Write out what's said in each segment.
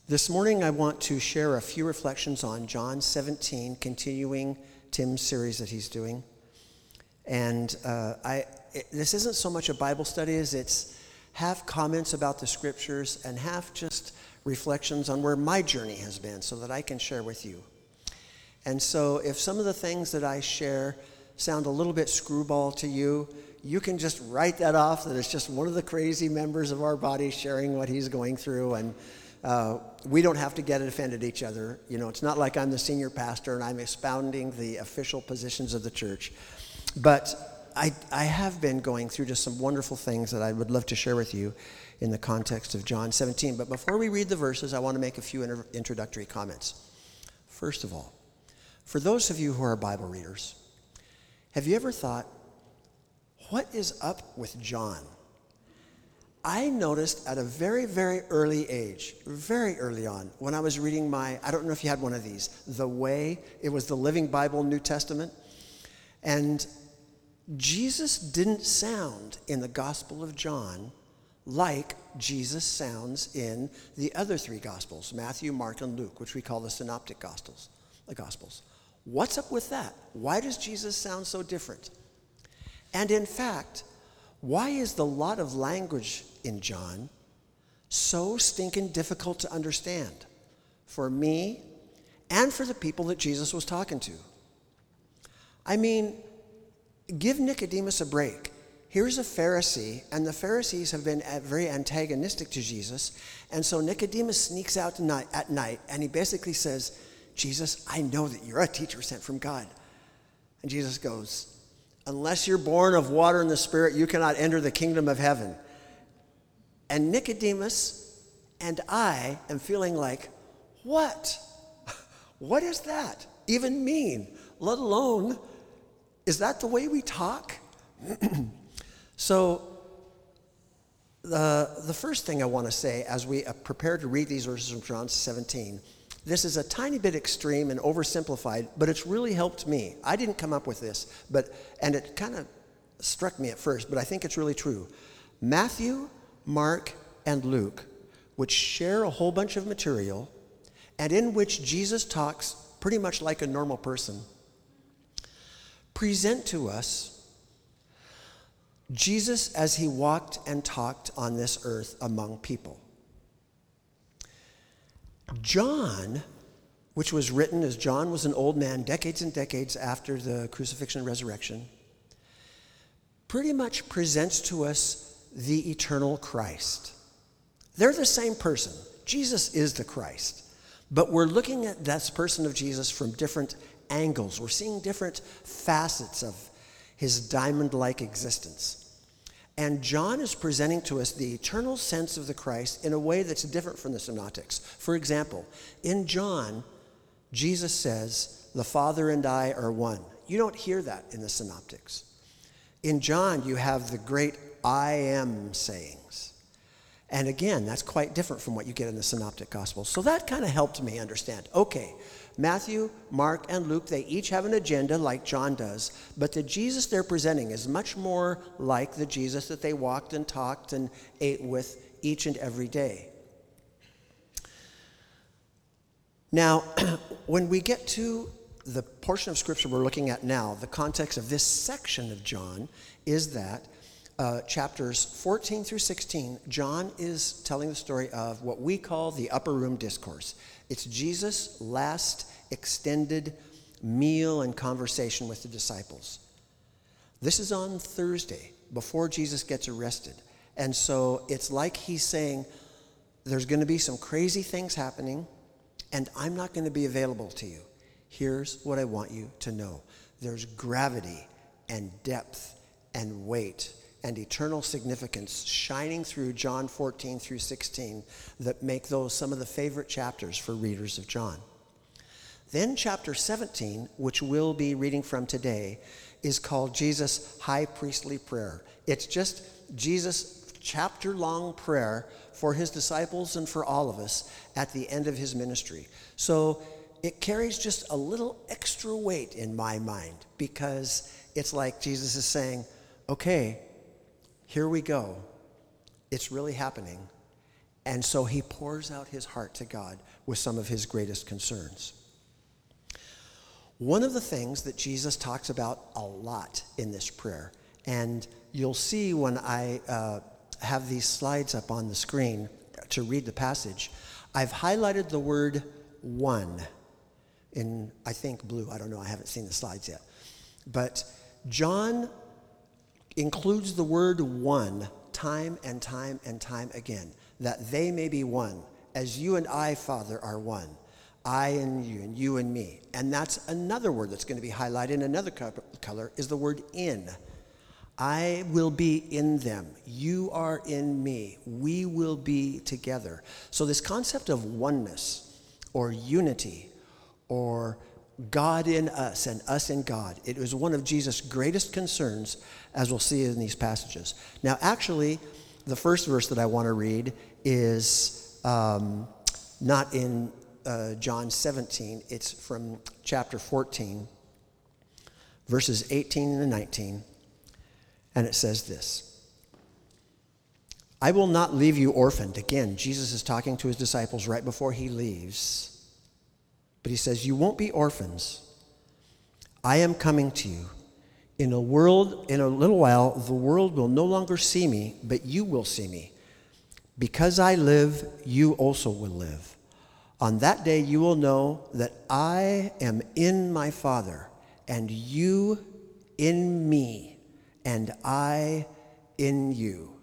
This morning I want to share a few reflections on John 17, continuing Tim's series that he's doing. And this isn't so much a Bible study as it's half comments about the scriptures and half just reflections on where my journey has been so that I can share with you. And so if some of the things that I share sound a little bit screwball to you, you can just write that off, that it's just one of the crazy members of our body sharing what he's going through, and we don't have to get offended at each other. You know, it's not like I'm the senior pastor and I'm expounding the official positions of the church. But I have been going through just some wonderful things that I would love to share with you in the context of John 17. But before we read the verses, I want to make a few introductory comments. First of all, for those of you who are Bible readers, have you ever thought, what is up with John? I noticed at a very, very early age, very early on, when I was reading I don't know if you had one of these, The Way. It was the Living Bible New Testament. And Jesus didn't sound in the Gospel of John like Jesus sounds in the other three Gospels, Matthew, Mark, and Luke, which we call the Synoptic Gospels. What's up with that? Why does Jesus sound so different? And in fact, why is the lot of language in John so stinking difficult to understand for me and for the people that Jesus was talking to? I mean, give Nicodemus a break. Here's a Pharisee, and the Pharisees have been very antagonistic to Jesus, and so Nicodemus sneaks out at night, and he basically says, Jesus, I know that you're a teacher sent from God. And Jesus goes, unless you're born of water and the Spirit, you cannot enter the kingdom of heaven. And Nicodemus and I am feeling like, what? What does that even mean? Let alone, is that the way we talk? So the first thing I want to say as we prepare to read these verses from John 17, this is a tiny bit extreme and oversimplified, but it's really helped me. I didn't come up with this, and it kind of struck me at first, but I think it's really true. Matthew, Mark, and Luke, which share a whole bunch of material, and in which Jesus talks pretty much like a normal person, present to us Jesus as he walked and talked on this earth among people. John, which was written as John was an old man decades and decades after the crucifixion and resurrection, pretty much presents to us the eternal Christ. They're the same person. Jesus is the Christ. But we're looking at this person of Jesus from different angles. We're seeing different facets of his diamond-like existence. And John is presenting to us the eternal sense of the Christ in a way that's different from the Synoptics. For example, in John, Jesus says, the Father and I are one. You don't hear that in the Synoptics. In John, you have the great I am sayings. And again, that's quite different from what you get in the Synoptic Gospels. So that kind of helped me understand. Okay, Matthew, Mark, and Luke, they each have an agenda like John does, but the Jesus they're presenting is much more like the Jesus that they walked and talked and ate with each and every day. Now, when we get to the portion of Scripture we're looking at now, the context of this section of John is that chapters 14 through 16, John is telling the story of what we call the Upper Room Discourse. It's Jesus' last extended meal and conversation with the disciples. This is on Thursday, before Jesus gets arrested. And so it's like he's saying, there's going to be some crazy things happening, and I'm not going to be available to you. Here's what I want you to know. There's gravity and depth and weight and eternal significance shining through John 14 through 16 that make those some of the favorite chapters for readers of John. Then chapter 17, which we'll be reading from today, is called Jesus' High Priestly Prayer. It's just Jesus' chapter-long prayer for his disciples and for all of us at the end of his ministry. So it carries just a little extra weight in my mind because it's like Jesus is saying, okay, here we go. It's really happening. And so he pours out his heart to God with some of his greatest concerns. One of the things that Jesus talks about a lot in this prayer, and you'll see when I have these slides up on the screen to read the passage, I've highlighted the word one in, I think, blue. I don't know. I haven't seen the slides yet. But John includes the word one time and time and time again, that they may be one, as you and I, Father, are one. I and you and me. And that's another word that's going to be highlighted in another color is the word in. I will be in them. You are in me. We will be together. So this concept of oneness or unity or God in us and us in God, it was one of Jesus' greatest concerns, as we'll see in these passages. Now, actually, the first verse that I want to read is not in John 17. It's from chapter 14, verses 18 and 19. And it says this: I will not leave you orphaned. Again, Jesus is talking to his disciples right before he leaves. But he says, you won't be orphans. I am coming to you. In a little while, the world will no longer see me, but you will see me. Because I live, you also will live. On that day, you will know that I am in my Father, and you in me, and I in you.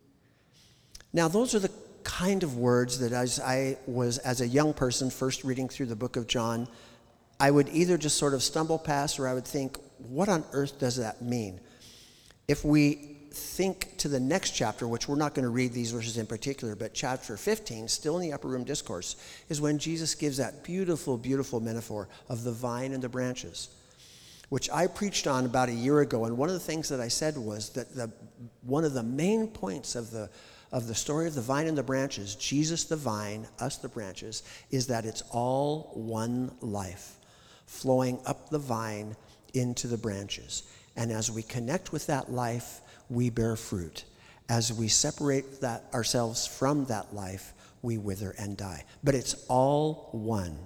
Now, those are the kind of words that as I was, as a young person, first reading through the book of John, I would either just sort of stumble past, or I would think, what on earth does that mean? If we think to the next chapter, which we're not going to read these verses in particular, but chapter 15, still in the upper room discourse, is when Jesus gives that beautiful, beautiful metaphor of the vine and the branches, which I preached on about a year ago. And one of the things that I said was that one of the main points of the story of the vine and the branches, Jesus the vine, us the branches, is that it's all one life flowing up the vine into the branches. And as we connect with that life, we bear fruit. As we separate ourselves from that life, we wither and die. But it's all one.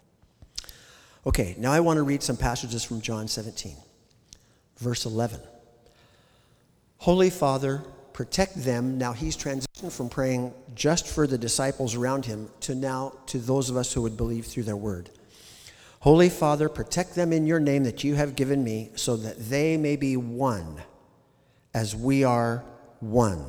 Okay, now I want to read some passages from John 17, verse 11. Holy Father, protect them. Now he's transitioned from praying just for the disciples around him to now to those of us who would believe through their word. Holy Father, protect them in your name that you have given me, so that they may be one as we are one.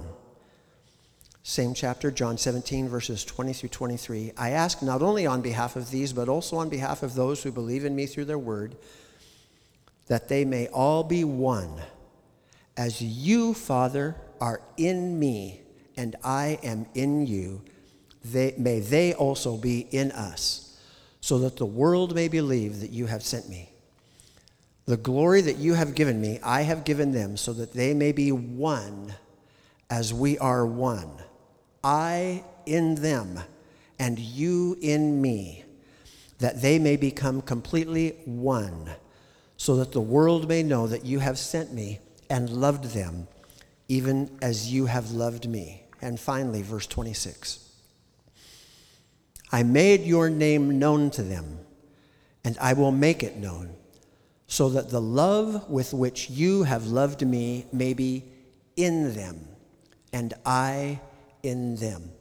Same chapter, John 17, verses 20 through 23. I ask not only on behalf of these, but also on behalf of those who believe in me through their word, that they may all be one, as you, Father, are in me, and I am in you. May they also be in us, so that the world may believe that you have sent me. The glory that you have given me, I have given them, so that they may be one as we are one. I in them, and you in me, that they may become completely one, so that the world may know that you have sent me and loved them, even as you have loved me. And finally, verse 26. I made your name known to them, and I will make it known, so that the love with which you have loved me may be in them, and I in them.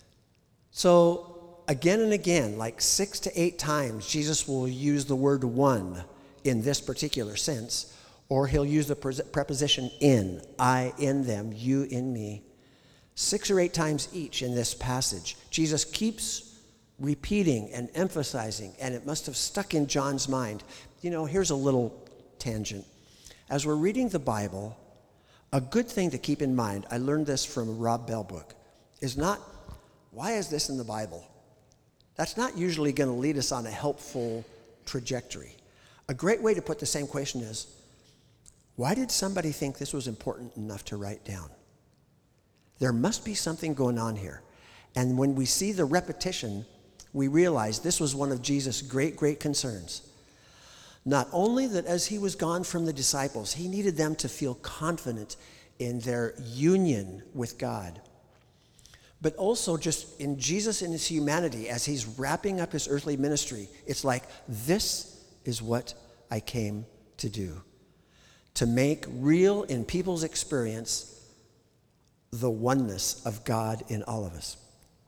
So again and again, like 6 to 8 times, Jesus will use the word one in this particular sense, or he'll use the preposition in, I in them, you in me. 6 or 8 times each in this passage. Jesus keeps repeating and emphasizing, and it must have stuck in John's mind. You know, here's a little tangent. As we're reading the Bible, a good thing to keep in mind, I learned this from Rob Bell book, is not, why is this in the Bible? That's not usually going to lead us on a helpful trajectory. A great way to put the same question is, why did somebody think this was important enough to write down? There must be something going on here. And when we see the repetition, we realize this was one of Jesus' great, great concerns. Not only that as he was gone from the disciples, he needed them to feel confident in their union with God, But also just in Jesus in his humanity, as he's wrapping up his earthly ministry, it's like, this is what I came to do. To make real in people's experience the oneness of God in all of us.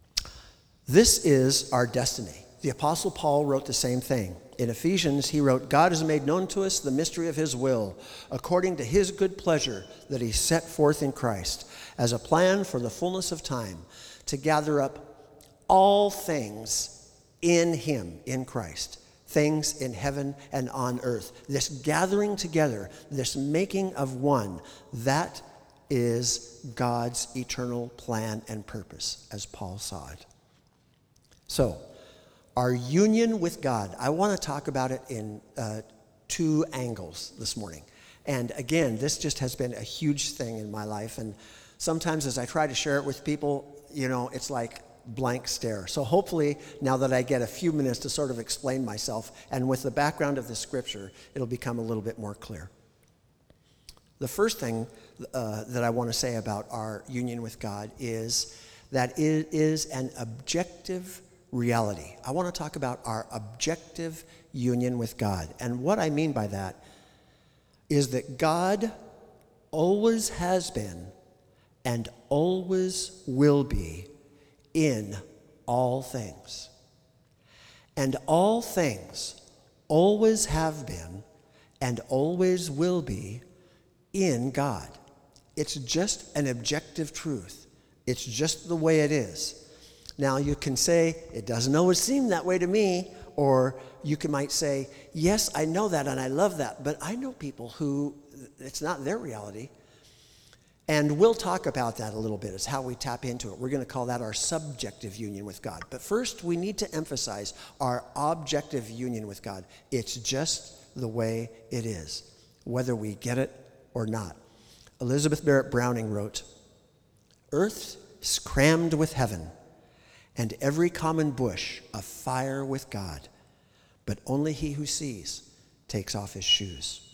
This is our destiny. The Apostle Paul wrote the same thing. In Ephesians, he wrote, God has made known to us the mystery of his will, according to his good pleasure that he set forth in Christ, as a plan for the fullness of time, to gather up all things in him, in Christ, things in heaven and on earth. This gathering together, this making of one, that is God's eternal plan and purpose, as Paul saw it. So, our union with God, I want to talk about it in two angles this morning. And again, this just has been a huge thing in my life. And sometimes as I try to share it with people, it's like blank stare. So hopefully, now that I get a few minutes to sort of explain myself, and with the background of the scripture, it'll become a little bit more clear. The first thing that I want to say about our union with God is that it is an objective reality. I want to talk about our objective union with God. And what I mean by that is that God always has been and always will be in all things. And all things always have been and always will be in God. It's just an objective truth. It's just the way it is. Now, you can say, it doesn't always seem that way to me, or might say, yes, I know that and I love that, but I know people who it's not their reality. And we'll talk about that a little bit, as how we tap into it. We're going to call that our subjective union with God. But first, we need to emphasize our objective union with God. It's just the way it is, whether we get it or not. Elizabeth Barrett Browning wrote, "Earth is crammed with heaven, and every common bush afire with God, but only he who sees takes off his shoes."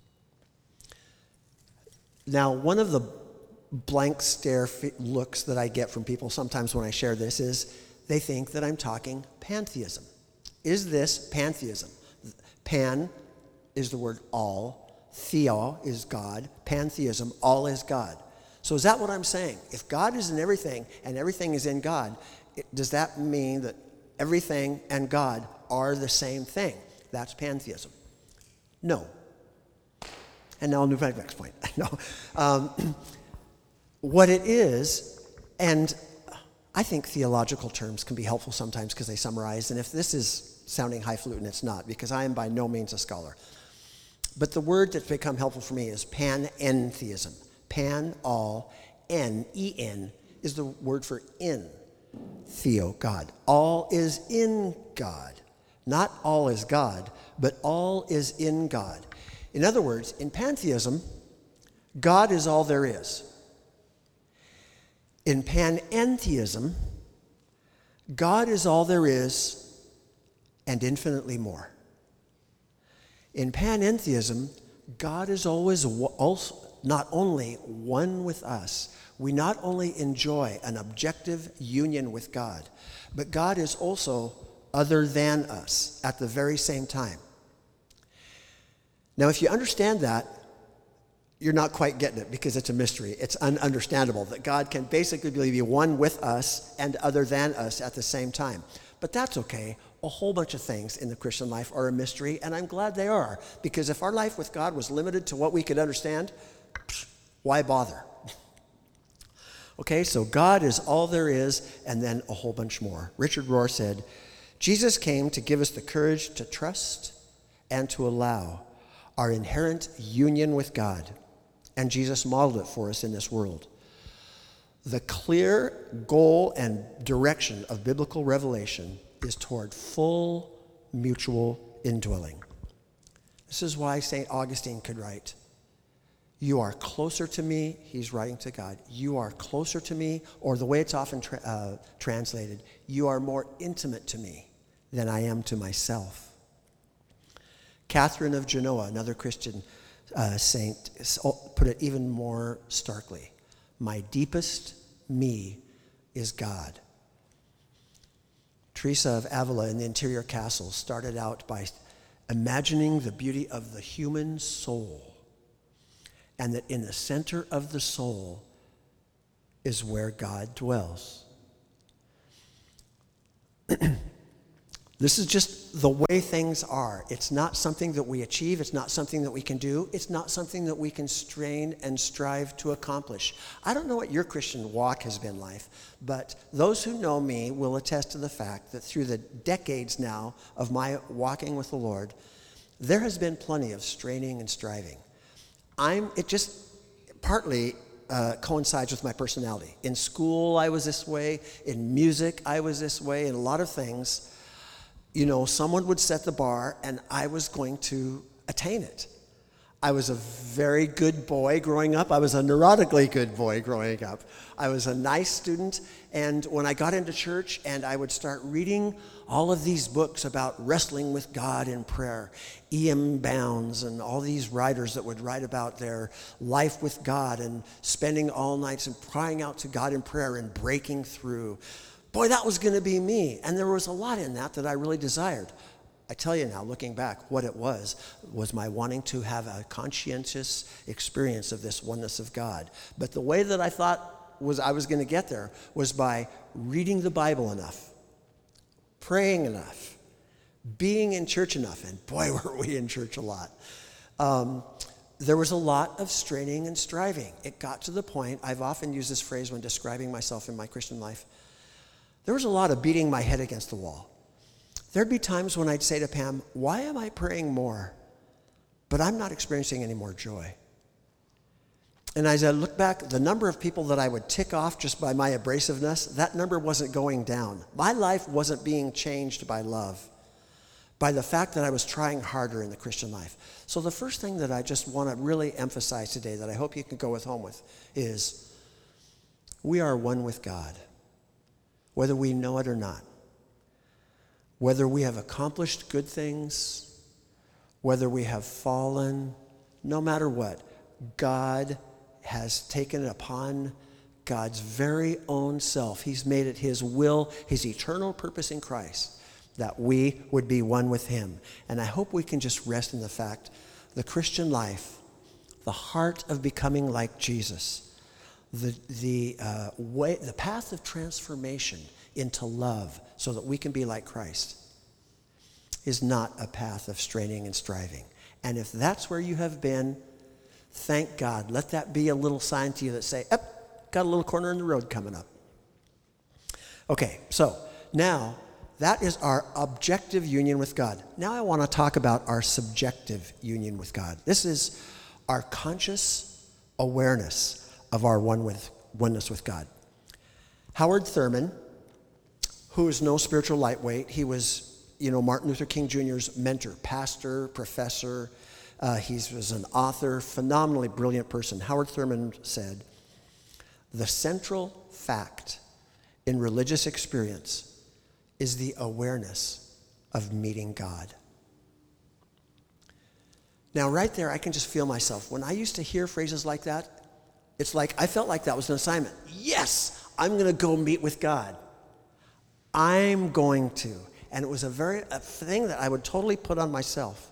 Now, one of the blank stare looks that I get from people sometimes when I share this is they think that I'm talking pantheism. Is this pantheism? Pan is the word all, theo is God, pantheism, all is God. So is that what I'm saying? If God is in everything and everything is in God, does that mean that everything and God are the same thing? That's pantheism. No. And now I'll move to my next point. No. What it is, and I think theological terms can be helpful sometimes because they summarize, and if this is sounding highfalutin, it's not, because I am by no means a scholar. But the word that's become helpful for me is panentheism. Pan, all, en is the word for in. Theo, God. All is in God. Not all is God, but all is in God. In other words, in pantheism, God is all there is. In panentheism, God is all there is and infinitely more. In panentheism, God is always also not only one with us, we not only enjoy an objective union with God, but God is also other than us at the very same time. Now, if you understand that, you're not quite getting it because it's a mystery. It's ununderstandable that God can basically be one with us and other than us at the same time. But that's okay. A whole bunch of things in the Christian life are a mystery, and I'm glad they are, because if our life with God was limited to what we could understand, why bother? Okay, so God is all there is, and then a whole bunch more. Richard Rohr said, Jesus came to give us the courage to trust and to allow our inherent union with God, and Jesus modeled it for us in this world. The clear goal and direction of biblical revelation is toward full mutual indwelling. This is why St. Augustine could write, "You are closer to me," he's writing to God, "you are closer to me," or the way it's often translated, "you are more intimate to me than I am to myself." Catherine of Genoa, another Christian saint, put it even more starkly. "My deepest me is God. Teresa of Avila in the Interior Castle started out by imagining the beauty of the human soul, and that in the center of the soul is where God dwells. This is just the way things are. It's not something that we achieve. It's not something that we can do. It's not something that we can strain and strive to accomplish. I don't know what your Christian walk has been like, but those who know me will attest to the fact that through the decades now of my walking with the Lord, there has been plenty of straining and striving. It just partly coincides with my personality. In school, I was this way. In music, I was this way. In a lot of things, someone would set the bar and I was going to attain it. I was a very good boy growing up. I was a neurotically good boy growing up. I was a nice student, and when I got into church and I would start reading all of these books about wrestling with God in prayer, E.M. Bounds and all these writers that would write about their life with God and spending all nights and crying out to God in prayer and breaking through. Boy, that was going to be me. And there was a lot in that I really desired. I tell you now, looking back, what it was my wanting to have a conscientious experience of this oneness of God. But the way that I thought I was going to get there was by reading the Bible enough, praying enough, being in church enough. And boy, were we in church a lot. There was a lot of straining and striving. It got to the point, I've often used this phrase when describing myself in my Christian life, there was a lot of beating my head against the wall. There'd be times when I'd say to Pam, why am I praying more, but I'm not experiencing any more joy? And as I look back, the number of people that I would tick off just by my abrasiveness, that number wasn't going down. My life wasn't being changed by love, by the fact that I was trying harder in the Christian life. So the first thing that I just want to really emphasize today that I hope you can go home with is we are one with God, whether we know it or not. Whether we have accomplished good things, whether we have fallen, no matter what, God has taken it upon God's very own self. He's made it his will, his eternal purpose in Christ, that we would be one with him. And I hope we can just rest in the fact, the Christian life, the heart of becoming like Jesus, the path of transformation into love so that we can be like Christ is not a path of straining and striving. And if that's where you have been, thank God. Let that be a little sign to you that say, got a little corner in the road coming up. Okay, so now that is our objective union with God. Now I want to talk about our subjective union with God. This is our conscious awareness of our oneness with God. Howard Thurman, who is no spiritual lightweight, he was Martin Luther King Jr.'s mentor, pastor, professor. He was an author, phenomenally brilliant person. Howard Thurman said, the central fact in religious experience is the awareness of meeting God. Now, right there, I can just feel myself. When I used to hear phrases like that, it's like I felt like that was an assignment. Yes, I'm going to go meet with God. I'm going to. And it was a thing that I would totally put on myself.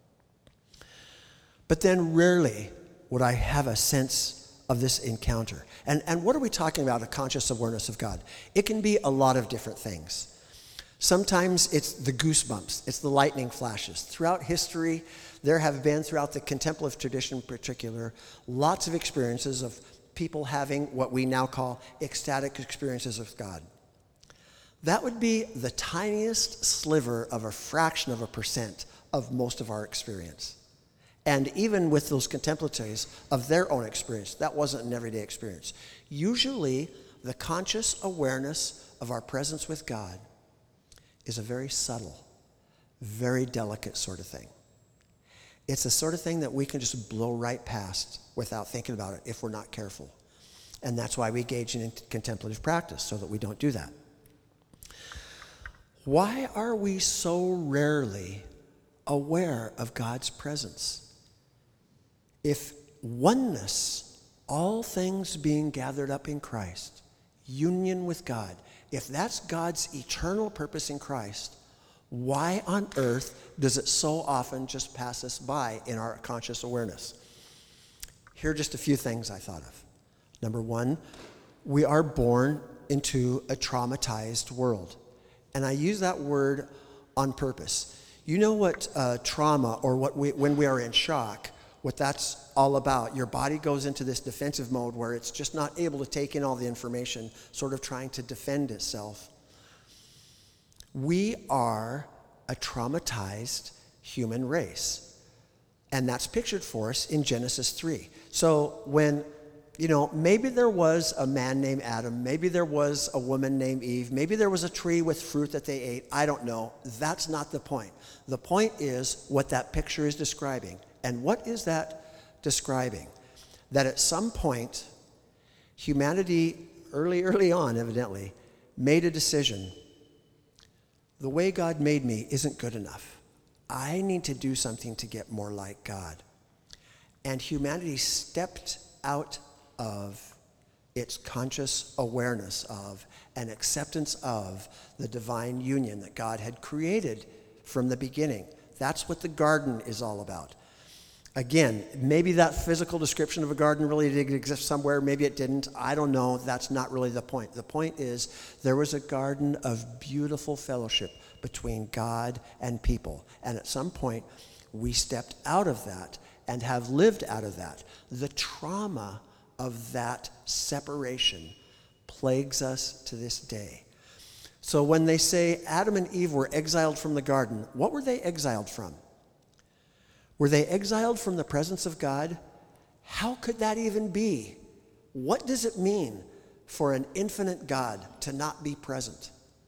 But then rarely would I have a sense of this encounter. And what are we talking about, a conscious awareness of God? It can be a lot of different things. Sometimes it's the goosebumps, it's the lightning flashes. Throughout history, there have been, throughout the contemplative tradition in particular, lots of experiences of people having what we now call ecstatic experiences with God. That would be the tiniest sliver of a fraction of a percent of most of our experience. And even with those contemplatives of their own experience, that wasn't an everyday experience. Usually, the conscious awareness of our presence with God is a very subtle, very delicate sort of thing. It's the sort of thing that we can just blow right past without thinking about it if we're not careful. And that's why we engage in contemplative practice, so that we don't do that. Why are we so rarely aware of God's presence? If oneness, all things being gathered up in Christ, union with God. If that's God's eternal purpose in Christ, why on earth does it so often just pass us by in our conscious awareness? Here are just a few things I thought of. Number one, we are born into a traumatized world. And I use that word on purpose. You know what trauma, or when we are in shock, what that's all about. Your body goes into this defensive mode where it's just not able to take in all the information, sort of trying to defend itself. We are a traumatized human race. And that's pictured for us in Genesis 3. So when, maybe there was a man named Adam, maybe there was a woman named Eve, maybe there was a tree with fruit that they ate, I don't know. That's not the point. The point is what that picture is describing. And what is that describing? That at some point, humanity, early on, evidently, made a decision. The way God made me isn't good enough. I need to do something to get more like God. And humanity stepped out of its conscious awareness of and acceptance of the divine union that God had created from the beginning. That's what the garden is all about. Again, maybe that physical description of a garden really did exist somewhere. Maybe it didn't. I don't know. That's not really the point. The point is there was a garden of beautiful fellowship between God and people. And at some point, we stepped out of that and have lived out of that. The trauma of that separation plagues us to this day. So when they say Adam and Eve were exiled from the garden, what were they exiled from? Were they exiled from the presence of God? How could that even be? What does it mean for an infinite God to not be present?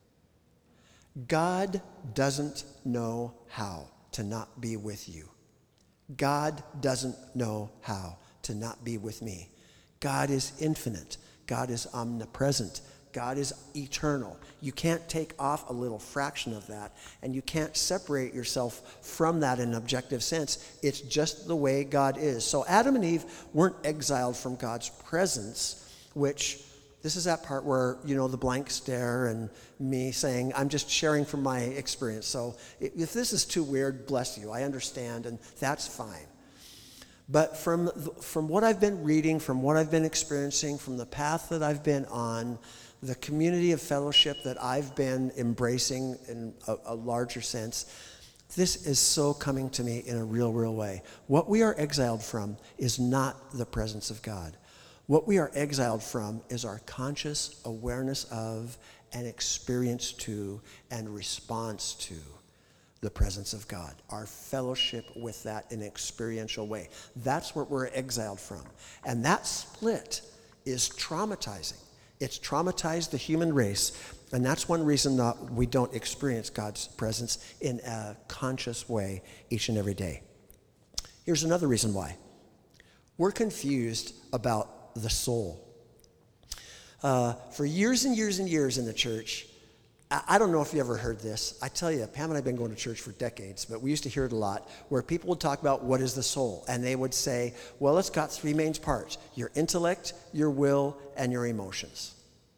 God doesn't know how to not be with you. God doesn't know how to not be with me. God is infinite. God is omnipresent. God is eternal. You can't take off a little fraction of that, and you can't separate yourself from that in an objective sense. It's just the way God is. So Adam and Eve weren't exiled from God's presence, which this is that part where, the blank stare and me saying, I'm just sharing from my experience. So if this is too weird, bless you. I understand, and that's fine. But from what I've been reading, from what I've been experiencing, from the path that I've been on, the community of fellowship that I've been embracing in a larger sense, this is so coming to me in a real way. What we are exiled from is not the presence of God. What we are exiled from is our conscious awareness of and experience to and response to the presence of God, our fellowship with that in an experiential way. That's what we're exiled from. And that split is traumatizing. It's traumatized the human race, and that's one reason that we don't experience God's presence in a conscious way each and every day. Here's another reason why. We're confused about the soul. For years and years and years in the church, I don't know if you ever heard this. I tell you, Pam and I have been going to church for decades, but we used to hear it a lot, where people would talk about what is the soul. And they would say, well, it's got three main parts: your intellect, your will, and your emotions.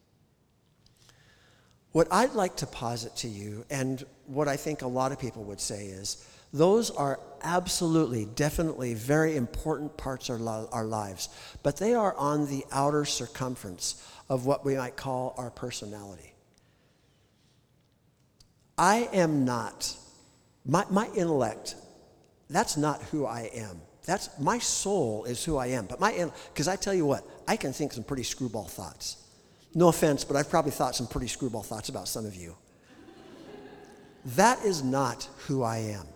What I'd like to posit to you, and what I think a lot of people would say, is those are absolutely, definitely very important parts of our lives, but they are on the outer circumference of what we might call our personality. I am not, my intellect, that's not who I am. That's, my soul is who I am. But because I tell you what, I can think some pretty screwball thoughts. No offense, but I've probably thought some pretty screwball thoughts about some of you. That is not who I am.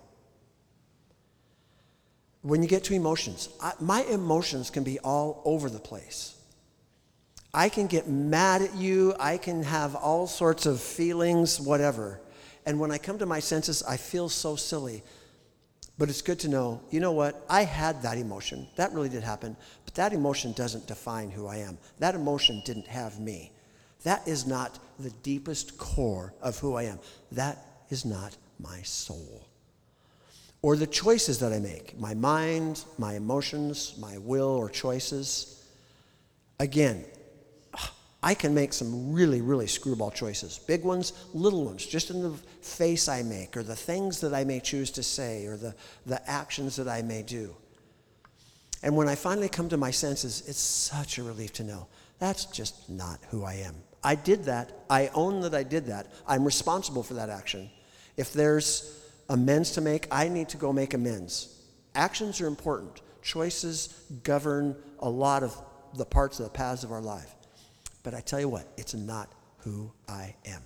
When you get to emotions, my emotions can be all over the place. I can get mad at you. I can have all sorts of feelings, whatever. And when I come to my senses, I feel so silly. But it's good to know, you know what? I had that emotion. That really did happen. But that emotion doesn't define who I am. That emotion didn't have me. That is not the deepest core of who I am. That is not my soul. Or the choices that I make, my mind, my emotions, my will or choices. Again, I can make some really, really screwball choices. Big ones, little ones, just in the face I make, or the things that I may choose to say, or the actions that I may do. And when I finally come to my senses, it's such a relief to know that's just not who I am. I did that. I own that I did that. I'm responsible for that action. If there's amends to make, I need to go make amends. Actions are important. Choices govern a lot of the parts of the paths of our life. But I tell you what, it's not who I am.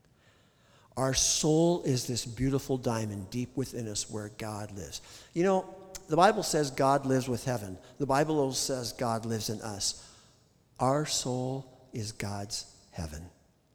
Our soul is this beautiful diamond deep within us where God lives. You know, the Bible says God lives with heaven. The Bible also says God lives in us. Our soul is God's heaven.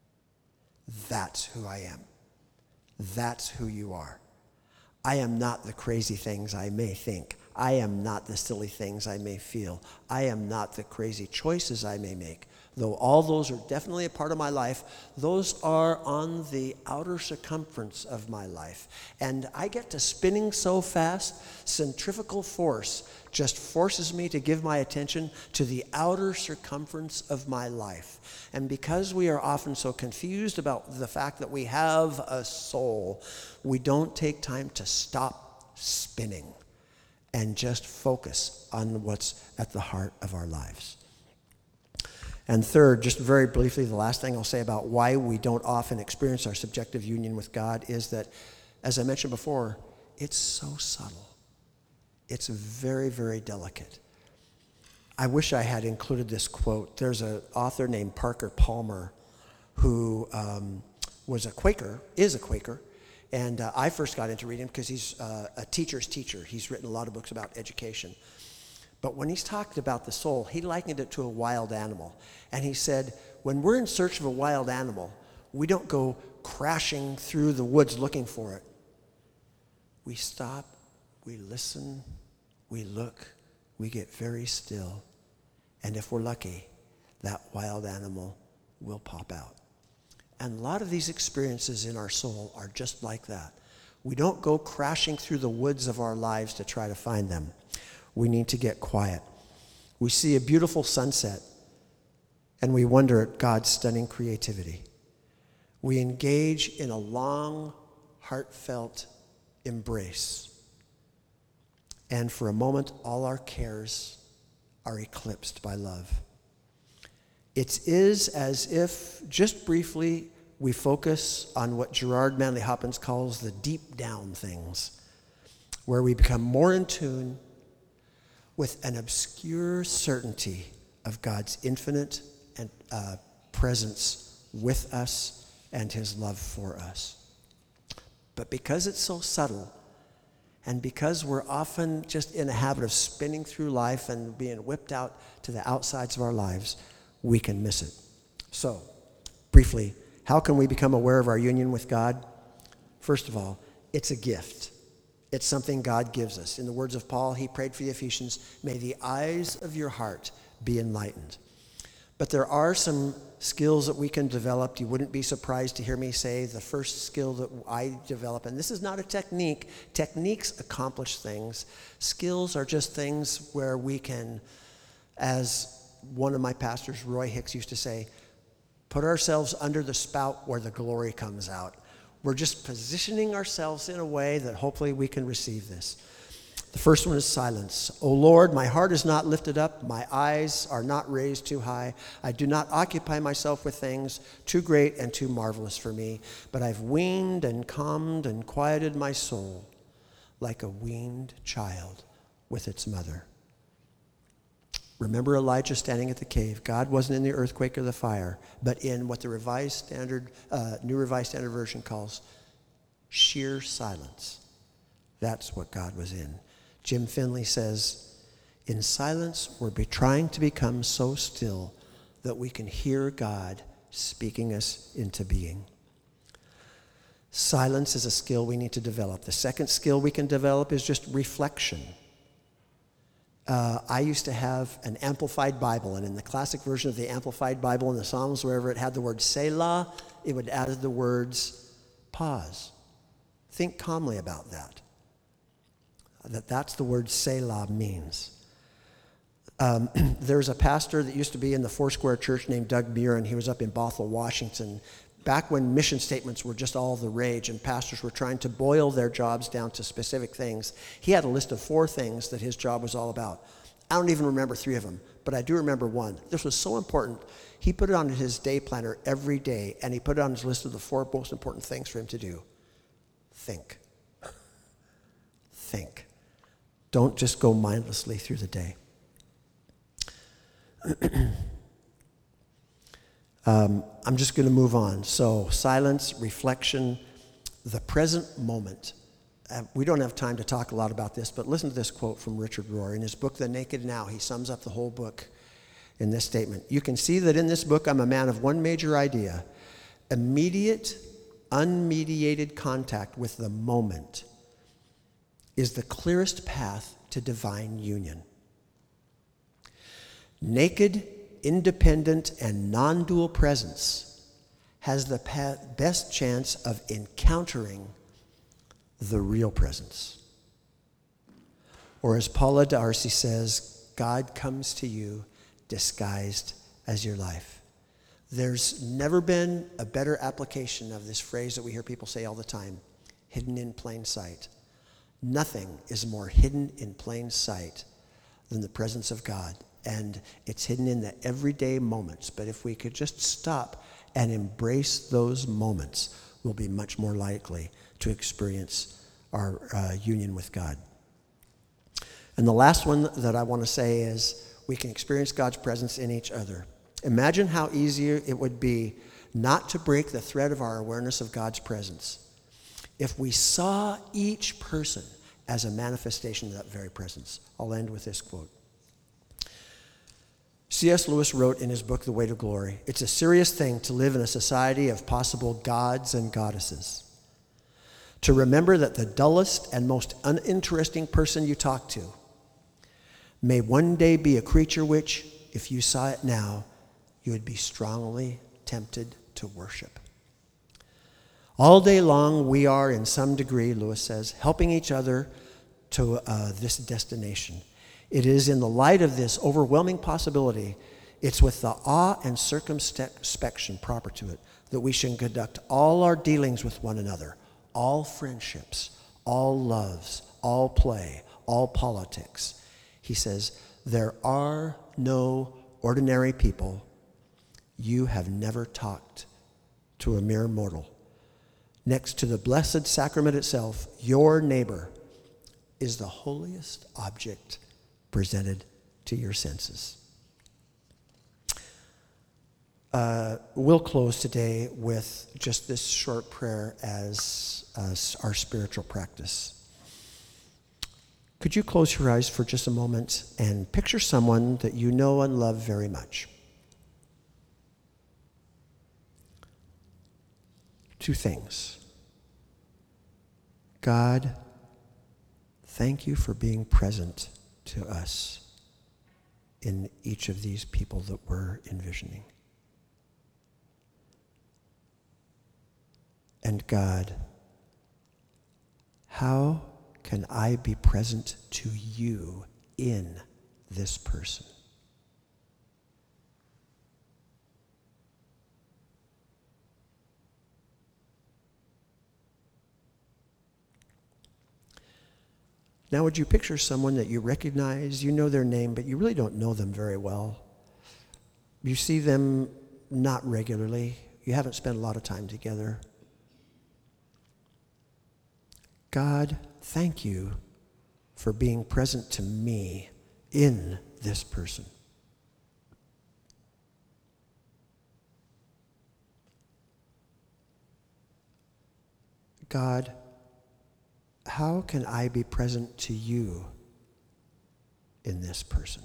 That's who I am. That's who you are. I am not the crazy things I may think. I am not the silly things I may feel. I am not the crazy choices I may make. Though all those are definitely a part of my life, those are on the outer circumference of my life. And I get to spinning so fast, centrifugal force just forces me to give my attention to the outer circumference of my life. And because we are often so confused about the fact that we have a soul, we don't take time to stop spinning and just focus on what's at the heart of our lives. And third, just very briefly, the last thing I'll say about why we don't often experience our subjective union with God is that, as I mentioned before, it's so subtle. It's very, very delicate. I wish I had included this quote. There's an author named Parker Palmer who is a Quaker, and I first got into reading him because he's a teacher's teacher. He's written a lot of books about education. But when he's talked about the soul, he likened it to a wild animal. And he said, when we're in search of a wild animal, we don't go crashing through the woods looking for it. We stop, we listen, we look, we get very still. And if we're lucky, that wild animal will pop out. And a lot of these experiences in our soul are just like that. We don't go crashing through the woods of our lives to try to find them. We need to get quiet. We see a beautiful sunset, and we wonder at God's stunning creativity. We engage in a long, heartfelt embrace. And for a moment, all our cares are eclipsed by love. It is as if, just briefly, we focus on what Gerard Manley Hopkins calls the deep down things, where we become more in tune with an obscure certainty of God's infinite and presence with us and his love for us. But because it's so subtle, and because we're often just in a habit of spinning through life and being whipped out to the outsides of our lives, we can miss it. So, briefly, how can we become aware of our union with God? First of all, it's a gift. It's something God gives us. In the words of Paul, he prayed for the Ephesians, may the eyes of your heart be enlightened. But there are some skills that we can develop. You wouldn't be surprised to hear me say the first skill that I develop, and this is not a technique. Techniques accomplish things. Skills are just things where we can, as one of my pastors, Roy Hicks, used to say, put ourselves under the spout where the glory comes out. We're just positioning ourselves in a way that hopefully we can receive this. The first one is silence. O Lord, my heart is not lifted up. My eyes are not raised too high. I do not occupy myself with things too great and too marvelous for me, but I've weaned and calmed and quieted my soul like a weaned child with its mother. Remember Elijah standing at the cave. God wasn't in the earthquake or the fire, but in what the New Revised Standard Version calls sheer silence. That's what God was in. Jim Finley says, in silence, we're trying to become so still that we can hear God speaking us into being. Silence is a skill we need to develop. The second skill we can develop is just reflection. I used to have an Amplified Bible, and in the classic version of the Amplified Bible in the Psalms, wherever it had the word Selah, it would add the words pause. Think calmly about that. That's the word Selah means. There's a pastor that used to be in the Foursquare Church named Doug Muir, and he was up in Bothell, Washington, back when mission statements were just all the rage and pastors were trying to boil their jobs down to specific things. He had a list of 4 things that his job was all about. I don't even remember 3 of them, but I do remember one. This was so important. He put it on his day planner every day, and he put it on his list of the 4 most important things for him to do. Think. Think. Don't just go mindlessly through the day. I'm just going to move on. So silence, reflection, the present moment. We don't have time to talk a lot about this, but listen to this quote from Richard Rohr. In his book, The Naked Now, he sums up the whole book in this statement. You can see that in this book, I'm a man of one major idea: immediate, unmediated contact with the moment is the clearest path to divine union. Naked, independent, and non-dual presence has the best chance of encountering the real presence. Or as Paula D'Arcy says, God comes to you disguised as your life. There's never been a better application of this phrase that we hear people say all the time: hidden in plain sight. Nothing is more hidden in plain sight than the presence of God. And it's hidden in the everyday moments. But if we could just stop and embrace those moments, we'll be much more likely to experience our union with God. And the last one that I want to say is we can experience God's presence in each other. Imagine how easy it would be not to break the thread of our awareness of God's presence if we saw each person as a manifestation of that very presence. I'll end with this quote. C.S. Lewis wrote in his book, The Way to Glory, "It's a serious thing to live in a society of possible gods and goddesses. To remember that the dullest and most uninteresting person you talk to may one day be a creature which, if you saw it now, you would be strongly tempted to worship. All day long, we are, in some degree," Lewis says, "helping each other to this destination. It is in the light of this overwhelming possibility, it's with the awe and circumspection proper to it, that we should conduct all our dealings with one another, all friendships, all loves, all play, all politics." He says, "There are no ordinary people. You have never talked to a mere mortal. Next to the blessed sacrament itself, your neighbor is the holiest object presented to your senses." We'll close today with just this short prayer as our spiritual practice. Could you close your eyes for just a moment and picture someone that you know and love very much? 2 things. God, thank you for being present to us in each of these people that we're envisioning. And God, how can I be present to you in this person? Now, would you picture someone that you recognize, you know their name, but you really don't know them very well? You see them not regularly. You haven't spent a lot of time together. God, thank you for being present to me in this person. God, how can I be present to you in this person?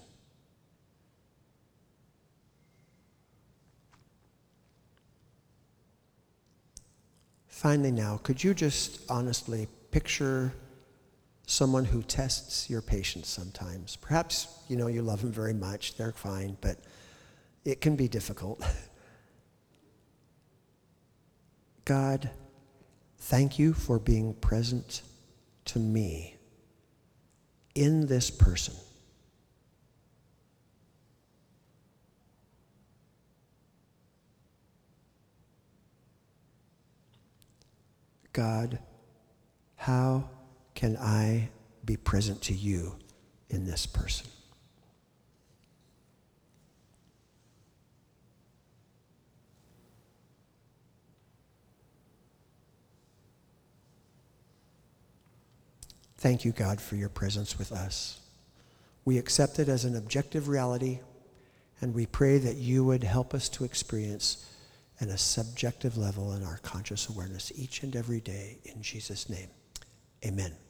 Finally now, could you just honestly picture someone who tests your patience sometimes? Perhaps, you love them very much, they're fine, but it can be difficult. God, thank you for being present to me in this person. God, how can I be present to you in this person? Thank you, God, for your presence with us. We accept it as an objective reality, and we pray that you would help us to experience at a subjective level in our conscious awareness each and every day. In Jesus' name, amen.